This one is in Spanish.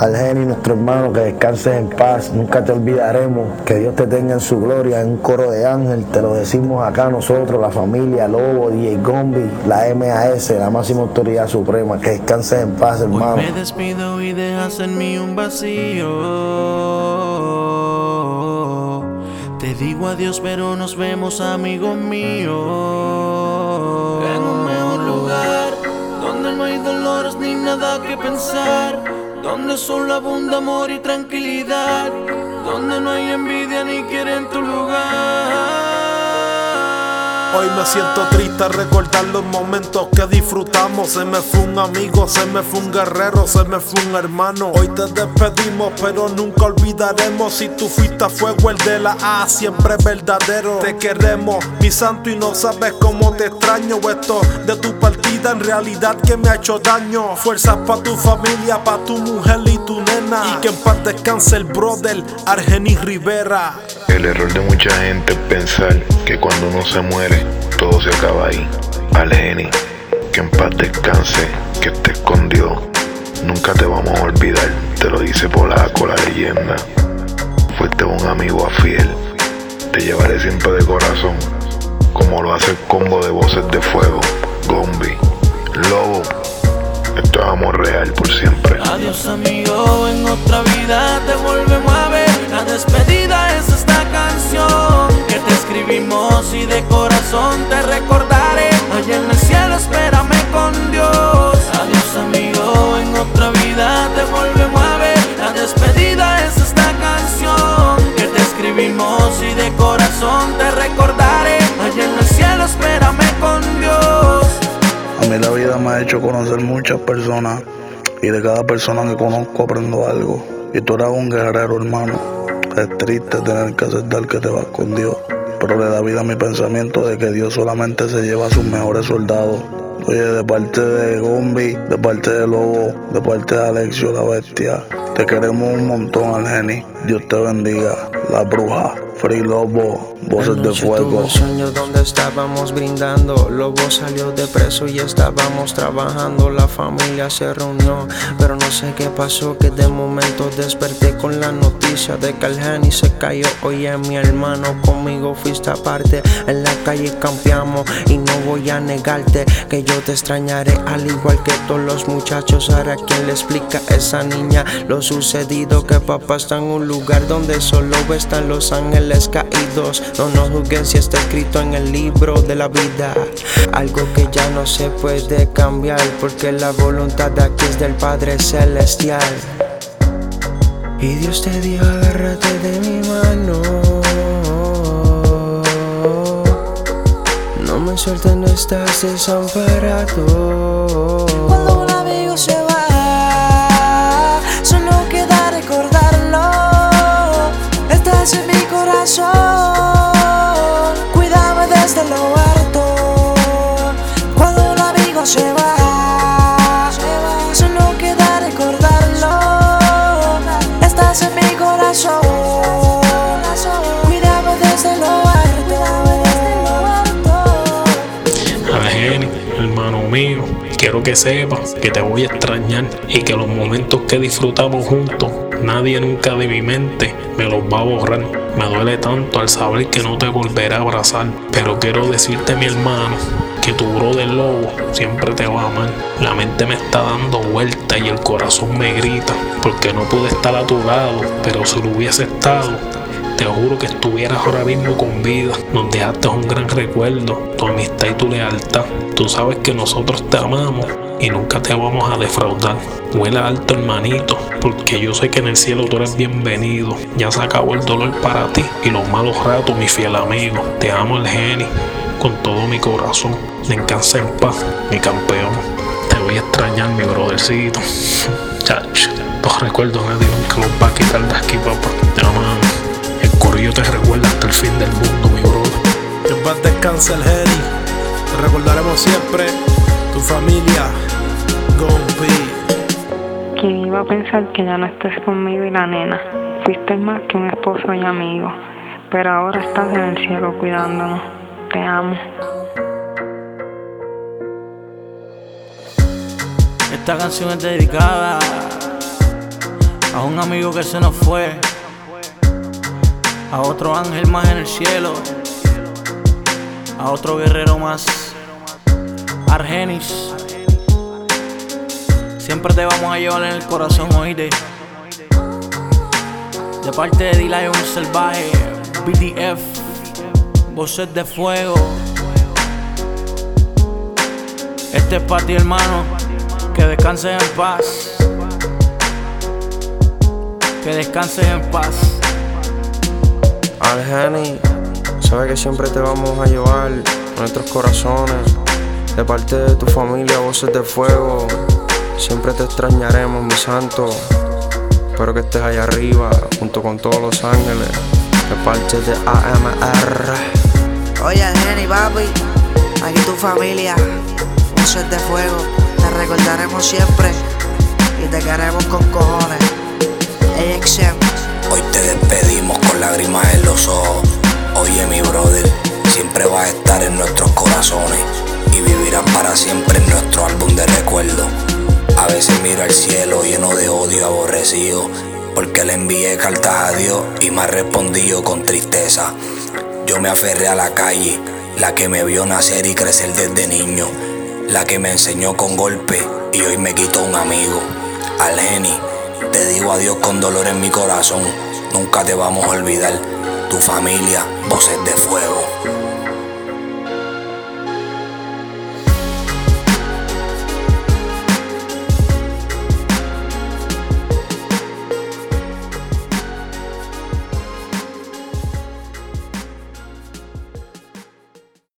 al Geni, nuestro hermano, que descanses en paz, nunca te olvidaremos, que Dios te tenga en su gloria, en un coro de ángel, te lo decimos acá nosotros, la familia Lobo, DJ Gombi, la MAS, la máxima autoridad suprema, que descanses en paz, hermano. Hoy me despido y dejas en mí un vacío. Te digo adiós pero nos vemos, amigo mío, en un mejor lugar, donde no hay dolores ni nada que pensar, donde solo abunda amor y tranquilidad, donde no hay envidia ni quieren tu lugar. Hoy me siento triste al recordar los momentos que disfrutamos. Se me fue un amigo, se me fue un guerrero, se me fue un hermano. Hoy te despedimos pero nunca olvidaremos. Si tú fuiste a fuego, el de la A siempre es verdadero. Te queremos, mi santo, y no sabes cómo te extraño. Esto de tu partida en realidad que me ha hecho daño. Fuerzas pa' tu familia, pa' tu mujer y tu nena, y que en paz descanse el brother Argenis Rivera. El error de mucha gente es pensar que cuando uno se muere, todo se acaba ahí. Al Geni, que en paz descanse, que estés con Dios. Nunca te vamos a olvidar, te lo dice Polaco, la leyenda. Fuiste un amigo fiel, te llevaré siempre de corazón, como lo hace el combo de voces de fuego, Gombi, Lobo. Esto es amor real por siempre. Adiós amigo, en otra vida te volvemos a ver. La despedida es esta canción que te escribimos y de corazón te recordaré. Allá en el cielo espérame con Dios. Adiós amigo, en otra vida te volvemos a ver. La despedida es esta canción que te escribimos y de corazón te recordaré. Allá en el cielo espérame con Dios. A mí la vida me ha hecho conocer muchas personas, y de cada persona que conozco aprendo algo. Y tú eras un guerrero, hermano. Es triste tener que aceptar que te vas con Dios, pero le da vida a mi pensamiento de que Dios solamente se lleva a sus mejores soldados. Oye, de parte de Gombi, de parte de Lobo, de parte de Alexio la Bestia, te queremos un montón, Argenis. Dios te bendiga. La Bruja, Free Lobo, Voces de Fuego. Tuve un sueño donde estábamos brindando. Lobo salió de preso y estábamos trabajando. La familia se reunió, pero no sé qué pasó, que de momento desperté con la noticia de que Argenis se cayó. Oye, mi hermano, conmigo fuiste aparte. En la calle campeamos y no voy a negarte que yo te extrañaré al igual que todos los muchachos. Ahora quién le explica a esa niña lo sucedido, que papá está en un lugar donde solo están los ángeles caídos. No nos juzguen si está escrito en el libro de la vida, algo que ya no se puede cambiar, porque la voluntad de aquí es del Padre Celestial. Y Dios te dijo agárrate de mi mano, no me sueltes, no estás desamparado. Cuando un amigo se va, solo queda recordarlo. Estás en mi corazón, cuídame desde lo alto. Cuando un amigo se va, solo queda recordarlo. Estás en mi corazón, cuídame desde lo alto. Al Geni, hermano mío, quiero que sepas que te voy a extrañar y que los momentos que disfrutamos juntos, nadie nunca de mi mente me los va a borrar. Me duele tanto al saber que no te volveré a abrazar, pero quiero decirte, mi hermano, que tu brother Lobo siempre te va a amar. La mente me está dando vuelta y el corazón me grita, porque no pude estar a tu lado, pero si lo hubiese estado, te juro que estuvieras ahora mismo con vida. Nos dejaste un gran recuerdo, tu amistad y tu lealtad. Tú sabes que nosotros te amamos y nunca te vamos a defraudar. Vuela alto, hermanito, porque yo sé que en el cielo tú eres bienvenido. Ya se acabó el dolor para ti y los malos ratos, mi fiel amigo. Te amo, el Geni, con todo mi corazón. Descansa en paz, mi campeón. Te voy a extrañar, mi brothercito. Chacho, los recuerdos nadie nunca los va a quitar de aquí, papá. Te amamos. El corrillo te recuerda hasta el fin del mundo, mi brother. Que en paz descanse el Geni. Te recordaremos siempre, tu familia, Gombi. ¿Quién iba a pensar que ya no estés conmigo y la nena? Fuiste más que un esposo y amigo, pero ahora estás en el cielo cuidándonos. Te amo. Esta canción es dedicada a un amigo que se nos fue, a otro ángel más en el cielo, a otro guerrero más, Argenis. Siempre te vamos a llevar en el corazón, oíste. De parte de D-Lion Salvaje, BDF, Voces de Fuego. Este es para ti, hermano. Que descanses en paz. Que descanses en paz. Argenis, sabe que siempre te vamos a llevar en nuestros corazones. De parte de tu familia, Voces de Fuego. Siempre te extrañaremos, mi santo. Espero que estés allá arriba, junto con todos los ángeles. De parte de AMR. Oye, Argenis, papi, aquí tu familia, Voces de Fuego. Te recordaremos siempre y te queremos con cojones. AXM. Hoy te despedimos con lágrimas en los ojos. Oye, mi brother, siempre vas a estar en nuestros corazones y vivirás para siempre en nuestro álbum de recuerdo. A veces miro al cielo lleno de odio aborrecido, porque le envié cartas a Dios y me ha respondido con tristeza. Yo me aferré a la calle, la que me vio nacer y crecer desde niño, la que me enseñó con golpes y hoy me quitó un amigo. Argenis, te digo adiós con dolor en mi corazón. Nunca te vamos a olvidar. Tu familia, Voces de Fuego.